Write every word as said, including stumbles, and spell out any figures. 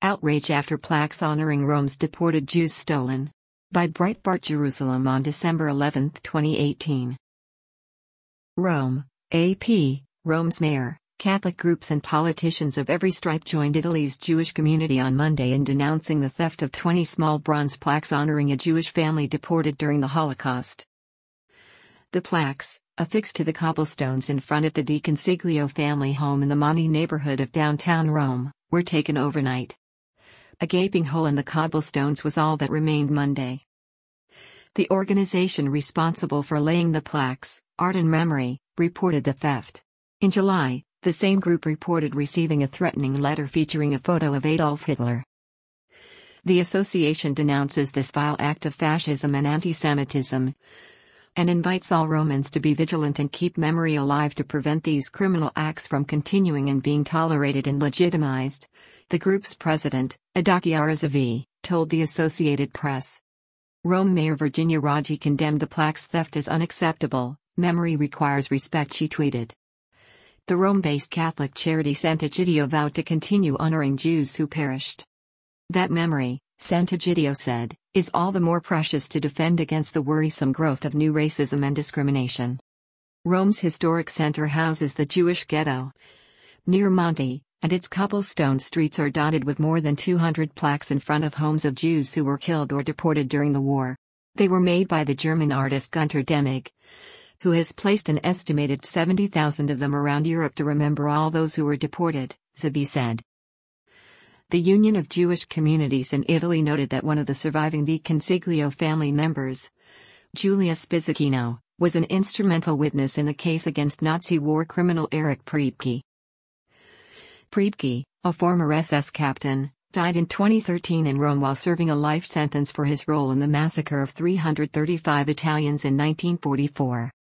Outrage after plaques honoring Rome's deported Jews stolen. By Breitbart Jerusalem on December eleventh, twenty eighteen. Rome, A P, Rome's mayor, Catholic groups and politicians of every stripe joined Italy's Jewish community on Monday in denouncing the theft of twenty small bronze plaques honoring a Jewish family deported during the Holocaust. The plaques, affixed to the cobblestones in front of the De Consiglio family home in the Monte neighborhood of downtown Rome, were taken overnight. A gaping hole in the cobblestones was all that remained Monday. The organization responsible for laying the plaques, Art in Memory, reported the theft. In July, the same group reported receiving a threatening letter featuring a photo of Adolf Hitler. The association denounces this vile act of fascism and anti-Semitism, and invites all Romans to be vigilant and keep memory alive to prevent these criminal acts from continuing and being tolerated and legitimized, the group's president, Adachi Arazavi, told the Associated Press. Rome Mayor Virginia Raggi condemned the plaques theft as unacceptable. Memory requires respect, she tweeted. The Rome-based Catholic charity Sant'Egidio vowed to continue honoring Jews who perished. That memory, Sant'Egidio said, is all the more precious to defend against the worrisome growth of new racism and discrimination. Rome's historic center houses the Jewish ghetto near Monte, and its cobblestone streets are dotted with more than two hundred plaques in front of homes of Jews who were killed or deported during the war. They were made by the German artist Gunter Demnig, who has placed an estimated seventy thousand of them around Europe to remember all those who were deported, Zavi said. The Union of Jewish Communities in Italy noted that one of the surviving De Consiglio family members, Giulia Spizzacchino, was an instrumental witness in the case against Nazi war criminal Erich Priebke. Priebke, a former S S captain, died in twenty thirteen in Rome while serving a life sentence for his role in the massacre of three hundred thirty-five Italians in nineteen forty-four.